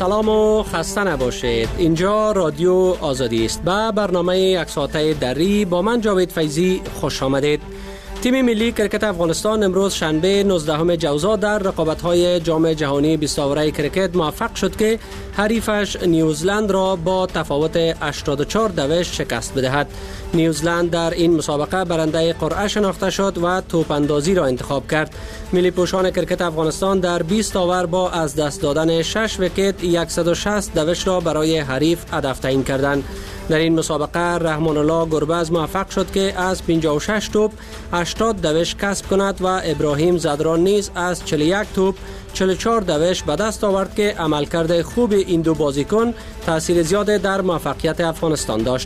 سلام و خسته نباشید. اینجا رادیو آزادی است. به برنامه یک ساعته دری با من جاوید فیضی خوش آمدید. تیم ملی کرکت افغانستان امروز شنبه 19 جوزا در رقابت‌های جام جهانی 20 اوره کرکت موفق شد که حریفش نیوزلند را با تفاوت 84 دوش شکست بدهد. نیوزلند در این مسابقه برنده قرعه شناخته شد و توپ اندازی را انتخاب کرد. ملی پوشان کرکت افغانستان در 20 اوور با از دست دادن 6 ویکت 160 دوش را برای حریف هدف تعیین کردند. در این مسابقه رحمان الله گربز موفق شد که از 56 توپ 80 دوش کسب کند و ابراهیم زدران نیز از 41 توپ 44 دوش به دست آورد که عملکرد خوب این دو بازیکن تاثیر زیاد در موفقیت افغانستان داشت.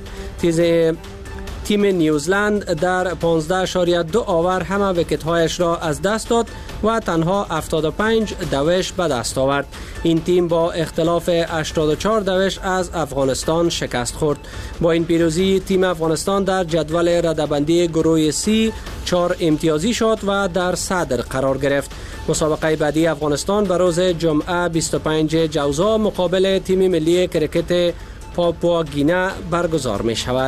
تیم نیوزلند در 15.2 اوور همه ویکت‌هایش را از دست داد و تنها 75 دوش به دست آورد. این تیم با اختلاف 84 دوش از افغانستان شکست خورد. با این پیروزی تیم افغانستان در جدول رده‌بندی گروه C 4 امتیازی شد و در صدر قرار گرفت. مسابقه بعدی افغانستان به روز جمعه 25 جوزا مقابل تیم ملی کرکت پاپوا گینه برگزار می شود.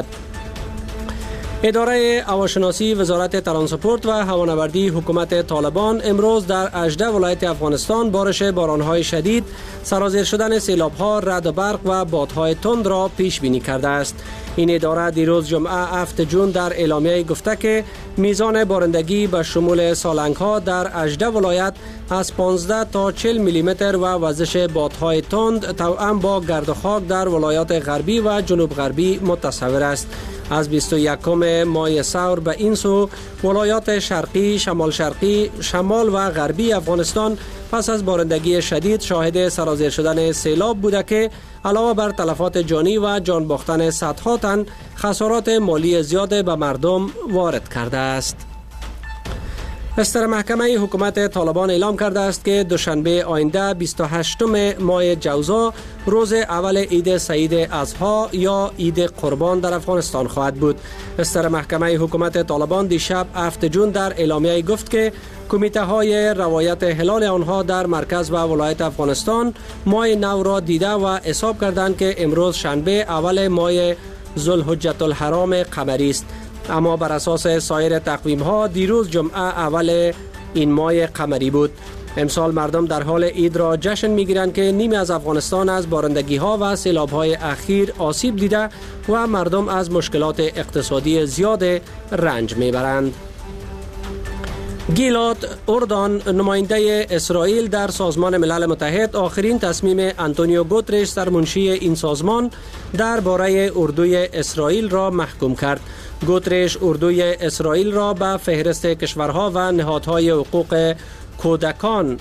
اداره هواشناسی وزارت ترانسپورت و هوانوردی حکومت طالبان امروز در 18 ولایت افغانستان بارش بارانهای شدید، سرازیر شدن سیلاب‌ها، رعد و برق و بادهای تند را پیش بینی کرده است. این اداره دیروز جمعه 7 جون در اعلامیه گفته که میزان بارندگی به شمول سالنگ‌ها در 18 ولایت از 15 تا 40 میلیمتر و وزش بادهای تند توأم با گرد و خاک در ولایات غربی و جنوب غربی متصور است. از 21 ماه سور به این سو ولایات شرقی، شمال شرقی، شمال و غربی افغانستان پس از بارندگی شدید شاهد سرازیر شدن سیلاب بوده که علاوه بر تلفات جانی و جان باختن صدها تن خسارات مالی زیاد به مردم وارد کرده است. استر محکمه حکومت طالبان اعلام کرده است که دوشنبه آینده 28 ماه جوزا روز اول عید سعید اضحی یا عید قربان در افغانستان خواهد بود. استر محکمه حکومت طالبان دیشب 7 جون در اعلامیه گفت که کمیته های روایت هلال آنها در مرکز و ولایت افغانستان ماه نو را دیده و حساب کردند که امروز شنبه اول ماه ذوالحجة الحرام قمری است. اما بر اساس سایر تقویم ها دیروز جمعه اول این ماه قمری بود. امسال مردم در حال عید را جشن میگیرند که نیمی از افغانستان از بارندگی ها و سیلاب های اخیر آسیب دیده و مردم از مشکلات اقتصادی زیاد رنج میبرند. گیلاد اردان، نماینده اسرائیل در سازمان ملل متحد، آخرین تصمیم آنتونیو گوترش سرمنشی این سازمان درباره اردوی اسرائیل را محکوم کرد. گوترش اردوی اسرائیل را به فهرست کشورها و نهادهای حقوق کودکان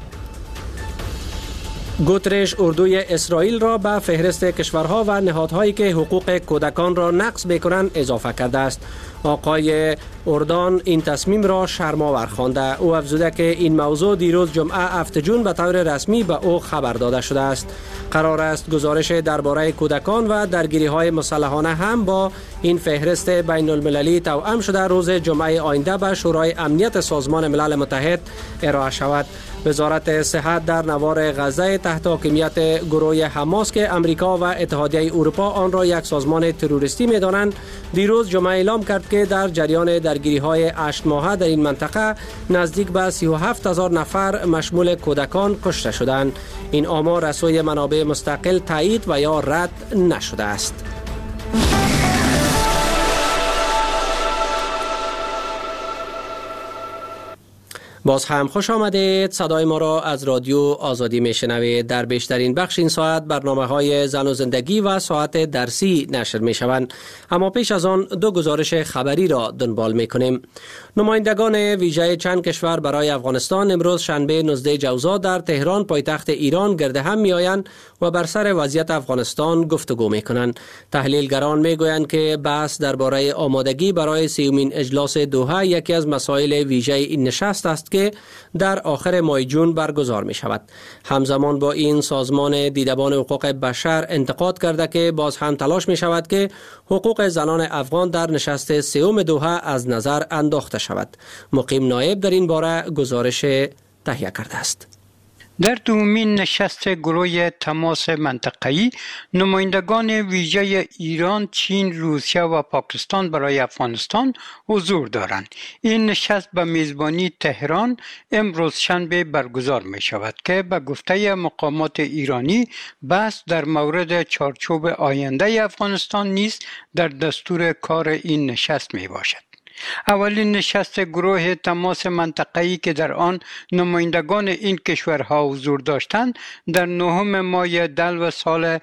و نهادهایی که حقوق کودکان را نقض می‌کنند اضافه کرده است. آقای اردان این تصمیم را شرم‌آور خوانده. او افزوده که این موضوع دیروز جمعه 7 جون به طور رسمی به او خبر داده شده است. قرار است گزارش درباره کودکان و درگیری‌های مسلحانه هم با این فهرست بین المللی توأم شده روز جمعه آینده به شورای امنیت سازمان ملل متحد ارائه شود. وزارت صحت در نوار غزه تحت حاکمیت گروه حماس که امریکا و اتحادیه اروپا آن را یک سازمان تروریستی می‌دانند، دیروز جمعه اعلام کرد که در جریان درگیری‌های 8 ماهه در این منطقه نزدیک به 37,000 نفر مشمول کودکان کشته شدند. این آمار از سوی منابع مستقل تایید و یا رد نشده است. باز هم خوش آمدید. صدای ما را از رادیو آزادی میشنوید. در بیشترین بخش این ساعت برنامه‌های زن و زندگی و ساعت درسی نشر میشوند. اما پیش از آن دو گزارش خبری را دنبال میکنیم. نمایندگان ویژه چند کشور برای افغانستان امروز شنبه 19 جوزا در تهران پایتخت ایران گرد هم میآیند و بر سر وضعیت افغانستان گفتگو میکنند. تحلیلگران میگویند که بحث درباره آمادگی برای 30مین اجلاس دوحه یکی از مسائل ویژه این نشست است که در آخر ماه جون برگزار می شود. همزمان با این سازمان دیدبان حقوق بشر انتقاد کرده که باز هم تلاش می شود که حقوق زنان افغان در نشست سوم دوحه از نظر انداخته شود. مقیم نایب در این باره گزارش تهیه کرده است. در دومین نشست گروه تماس منطقه‌ای نمایندگان ویژه ایران، چین، روسیه و پاکستان برای افغانستان حضور دارند. این نشست به میزبانی تهران امروز شنبه برگزار می شود که به گفته مقامات ایرانی بحث در مورد چارچوب آینده افغانستان نیز در دستور کار این نشست می باشد. اولین نشست گروه تماس منطقه‌ای که در آن نمایندگان این کشورها حضور داشتند در 9 ماه دلو سال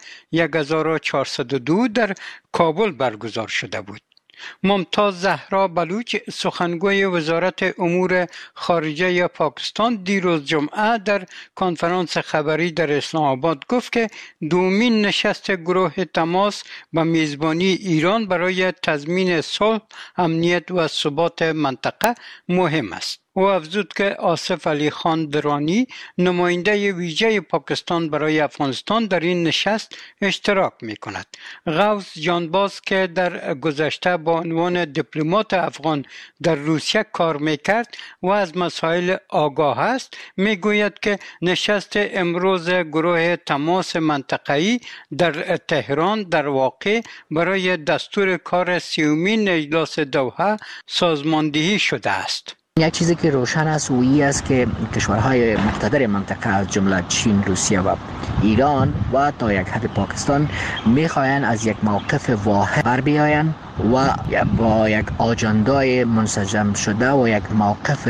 1402 در کابل برگزار شده بود. ممتاز زهرا بلوچ سخنگوی وزارت امور خارجه پاکستان دیروز جمعه در کنفرانس خبری در اسلام آباد گفت که دومین نشست گروه تماس به میزبانی ایران برای تضمین صلح، امنیت و ثبات منطقه مهم است. او افزود که آصف علی خان درانی نماینده ویژه پاکستان برای افغانستان در این نشست اشتراک می کند. غوث جانباز که در گذشته با عنوان دیپلمات افغان در روسیه کار می کرد و از مسائل آگاه است می گوید که نشست امروز گروه تماس منطقه‌ای در تهران در واقع برای دستور کار 30مین اجلاس دوحه سازماندهی شده است. یک چیزی که روشن است و این است که کشورهای مقتدر منطقه از جمله چین، روسیه و ایران و تا یک حد پاکستان میخواهند از یک موقف واحد بر بیایند و با یک آجندای منسجم شده و یک موقف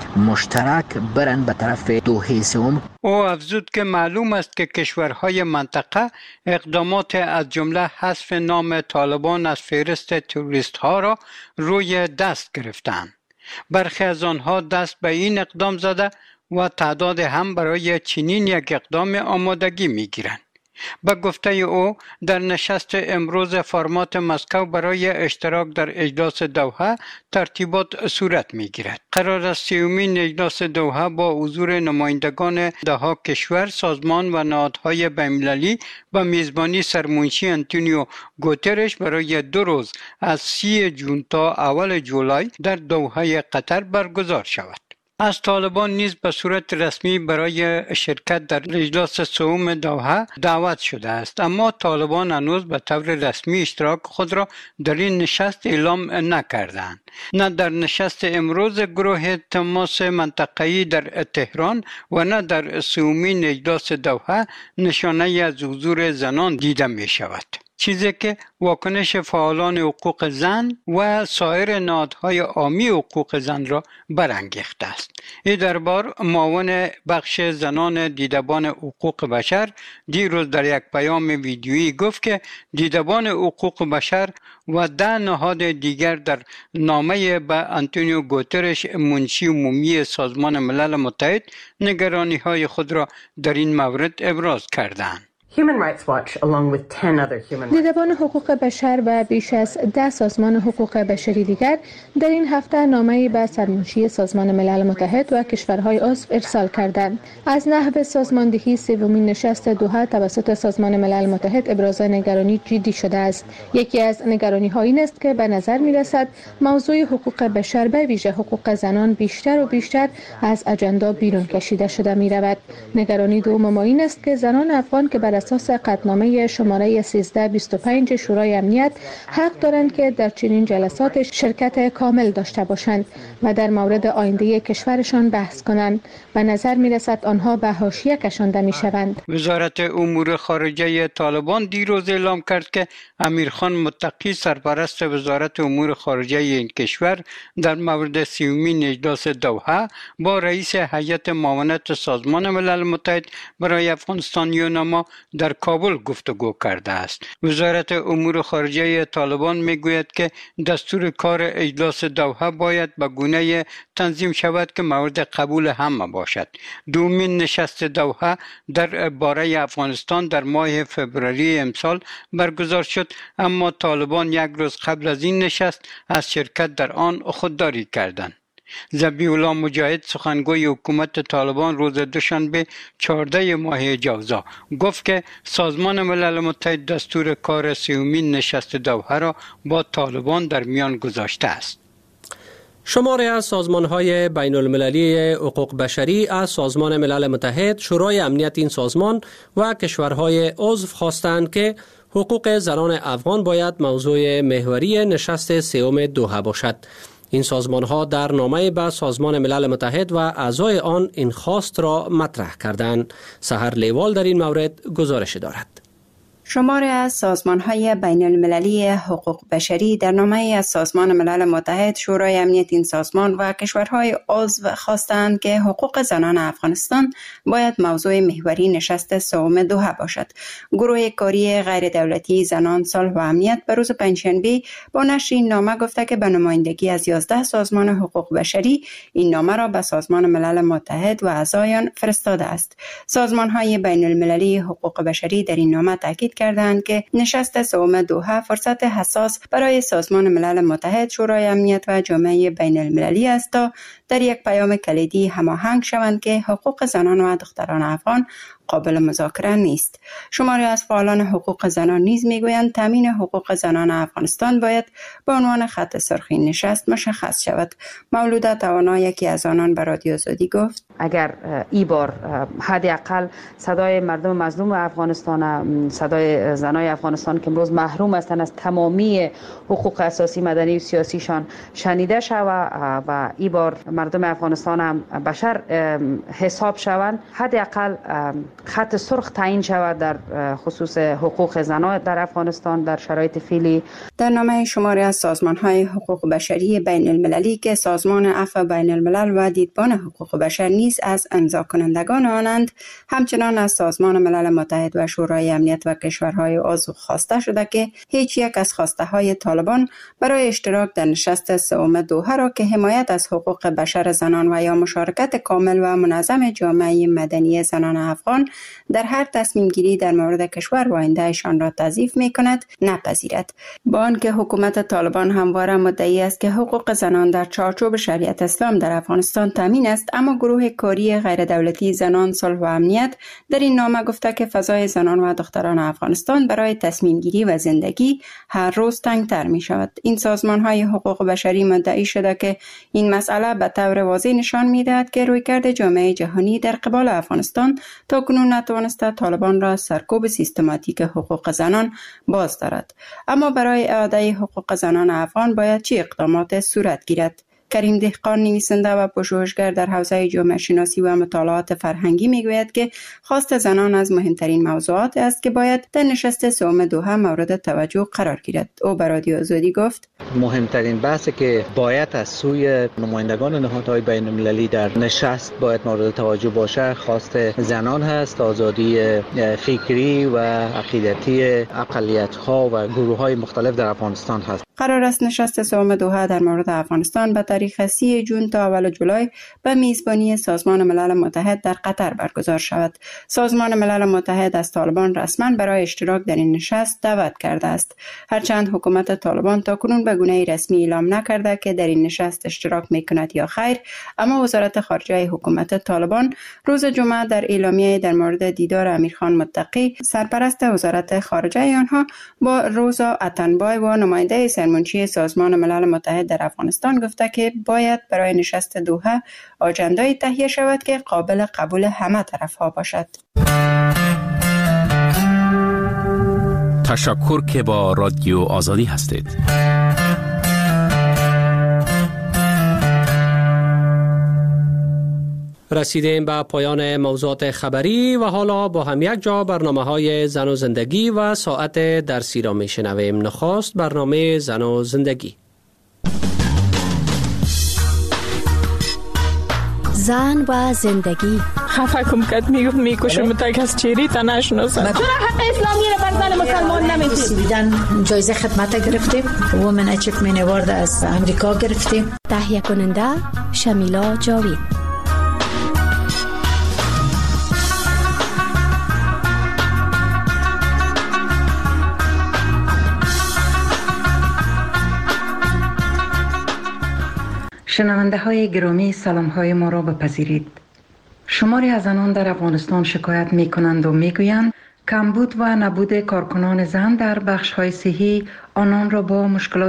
مشترک برند به طرف دوحه سوم. او افزود که معلوم است که کشورهای منطقه اقدامات از جمله حذف نام طالبان از فهرست تروریست ها را روی دست گرفتند. برخی از آنها دست به این اقدام زده و تعداد هم برای چنین یک اقدام آمادگی می گیرند. به گفته او در نشست امروز فرمات مسکو برای اشتراک در اجلاس دوحه ترتیبات صورت می گیرد. قرار است 30مین اجلاس دوحه با حضور نمایندگان 10 کشور، سازمان و نهادهای بین‌المللی به میزبانی سرمنشی آنتونیو گوترش برای 2 روز از 30 جون تا اول جولای در دوحه قطر برگزار شود. از طالبان نیز به صورت رسمی برای شرکت در اجلاس 3 دوحه دعوت شده است، اما طالبان هنوز به طور رسمی اشتراک خود را در این نشست اعلام نکردند. نه در نشست امروز گروه تماس منطقه‌ای در تهران و نه در 3مین اجلاس دوحه نشانه از حضور زنان دیده می شود، چیزی که واکنش فعالان حقوق زن و سایر نهادهای عامی حقوق زن را برانگیخته است. این دربار معاون بخش زنان دیدبان حقوق بشر دیروز در یک پیام ویدیویی گفت که دیدبان حقوق بشر و 10 نهاد دیگر در نامه به آنتونیو گوترش منشی عمومی سازمان ملل متحد نگرانی‌های خود را در این مورد ابراز کردند. دیدبان حقوق بشر و بیش از 10 سازمان حقوق بشری دیگر در این هفته نامه‌ای به سرمنشی سازمان ملل متحد و کشورهای عضو ارسال کردند. از نحو سازماندهی 3مین نشست دوحه توسط سازمان ملل متحد ابراز نگرانی جدی شده است. یکی از نگرانی‌ها این است که به نظر می‌رسد موضوع حقوق بشر به ویژه حقوق زنان بیشتر و بیشتر از اجندا بیرون کشیده شده می‌رود. نگرانی دوم این است که زنان افغان که بر اساس قطعنامه شماره 1325 شورای امنیت حق دارند که در چنین جلسات شرکت کامل داشته باشند و در مورد آینده کشورشان بحث کنند. به نظر می رسد آنها به حاشیه کشانده می شوند. وزارت امور خارجه طالبان دیروز اعلام کرد که امیرخان متقی سرپرست وزارت امور خارجه این کشور در مورد 30مین اجلاس دوحه با رئیس هیئت معاونت سازمان ملل متحد برای افغانستان یوناما در کابل گفتگو کرده است. وزارت امور خارجه طالبان میگوید که دستور کار اجلاس دوحه باید به گونه‌ای تنظیم شود که مورد قبول همه باشد. دومین نشست دوحه در باره افغانستان در ماه فوریه امسال برگزار شد، اما طالبان یک روز قبل از این نشست از شرکت در آن خودداری کردند. ذبیح الله مجاهد سخنگوی حکومت طالبان روز دوشنبه 14 ماه جوزا گفت که سازمان ملل متحد دستور کار 30مین نشست دوحه را با طالبان در میان گذاشته است. شماری از سازمان‌های بین المللی حقوق بشری از سازمان ملل متحد، شورای امنیت این سازمان و کشورهای عضو خواستند که حقوق زنان افغان باید موضوع محوری نشست سوم دوحه باشد. این سازمان‌ها در نامه به سازمان ملل متحد و اعضای آن این خواست را مطرح کردند. سحر لیوال در این مورد گزارش دارد. شماری از سازمان‌های بین المللی حقوق بشری در نامه از سازمان ملل متحد، شورای امنیت این سازمان و کشورهای عضو خواستند که حقوق زنان افغانستان باید موضوع محوری نشست سوم دوحه باشد. گروه کاری غیر دولتی زنان، صلح و امنیت به روز پنجشنبه با نشر این نامه گفته که به نمایندگی از 11 سازمان حقوق بشری این نامه را به سازمان ملل متحد و اعضایان فرستاده است. سازمان‌های بین المللی حقوق بشری در این نامه تاکید کردند که نشست سوم دوحه فرصت حساس برای سازمان ملل متحد، شورای امنیت و جامعه بین المللی است تا در یک پیام کلیدی هماهنگ شوند که حقوق زنان و دختران افغان قابل مذاکره نیست. شماری از فعالان حقوق زنان نیز میگویند تامین حقوق زنان افغانستان باید به عنوان خط سرخ این نشست مشخص شود. مولوده توانا، یکی از آنان، به رادیو آزادی گفت اگر این بار حداقل صدای مردم مظلوم افغانستان، صدای زنای افغانستان که امروز محروم هستند از تمامی حقوق اساسی، مدنی و سیاسیشان شنیده شود و این بار مردم افغانستان هم بشر حساب شوند، حداقل خط سرخ تعیین شود در خصوص حقوق زنان در افغانستان در شرایط فعلی. در نامه شماری از سازمان‌های حقوق بشری بین المللی که سازمان عفو بین الملل و دیدبان حقوق بشر نیز از امضا کنندگان آنند، همچنان از سازمان ملل متحد و شورای امنیت و کشورهای عضو خواسته شده که هیچ یک از خواسته های طالبان برای اشتراک در نشست سوم دوحه را که حمایت از حقوق بشر زنان و یا مشارکت کامل و منظم جامعه مدنی زنان افغان در هر تصمیم گیری در مورد کشور و آیندهشان را تضعیف می کند نپذیرد. با آنکه حکومت طالبان همواره مدعی است که حقوق زنان در چارچوب شریعت اسلام در افغانستان تامین است، اما گروه کاری غیر دولتی زنان، صلح و امنیت در این نامه گفته که فضای زنان و دختران افغانستان برای تصمیم گیری و زندگی هر روز تنگتر می شود. این سازمان های حقوق بشری مدعی شده که این مسئله به طور واضح نشان می دهد که رویکرد جامعه جهانی در قبال افغانستان تا کنون نتوانسته طالبان را سرکوب سیستماتیک حقوق زنان باز دارد. اما برای اعاده حقوق زنان افغان باید چه اقدامات صورت گیرد؟ کریم دهقان، نویسنده و پژوهشگر در حوزه جامعه شناسی و مطالعات فرهنگی میگوید که خواست زنان از مهمترین موضوعات است که باید در نشست سوم دوحه مورد توجه قرار گیرد. او به رادیو آزادی گفت مهمترین بحثی که باید از سوی نمایندگان نهادهای بین المللی در نشست باید مورد توجه باشه خواست زنان هست، آزادی فکری و عقیدتی اقلیت‌ها و گروه‌های مختلف در افغانستان هست. قرار است نشست سوم دوحه در مورد افغانستان به تاریخ 30 جون تا اول جولای به میزبانی سازمان ملل متحد در قطر برگزار شود. سازمان ملل متحد از طالبان رسما برای اشتراک در این نشست دعوت کرده است. هرچند حکومت طالبان تاکنون به گونه رسمی اعلام نکرده که در این نشست اشتراک میکند یا خیر، اما وزارت خارجه حکومت طالبان روز جمعه در اعلامیه در مورد دیدار امیرخان متقی، سرپرست وزارت خارجه آنها، با روزا اتنبای و نماینده سرمنشی سازمان ملل متحد در افغانستان گفته که باید برای نشست دوحه آجنده‌ای تهیه شود که قابل قبول همه طرف‌ها باشد. تشکر که با رادیو آزادی هستید. رسیدیم به پایان موضوعات خبری و حالا با هم یک جا برنامه‌های زن و زندگی و ساعت درسی را میشنویم. نخست برنامه زن و زندگی. زن و زندگی. خفه کم کد میکشم تا کس چیری تا نشناسم. چرا حق اسلامی را بر زن مسلمان نمیدید؟ سویدن جایزه خدمت گرفتیم. وومن اچیومنت اوارد از امریکا گرفتیم. تهیه کننده شمیلا جاوید. شنونده های گرامی، سلام های ما را بپذیرید. شماری از زنان در افغانستان شکایت می کنند و می گویند کمبود و نبود کارکنان زن در بخش های صحی آنان را با مشکلات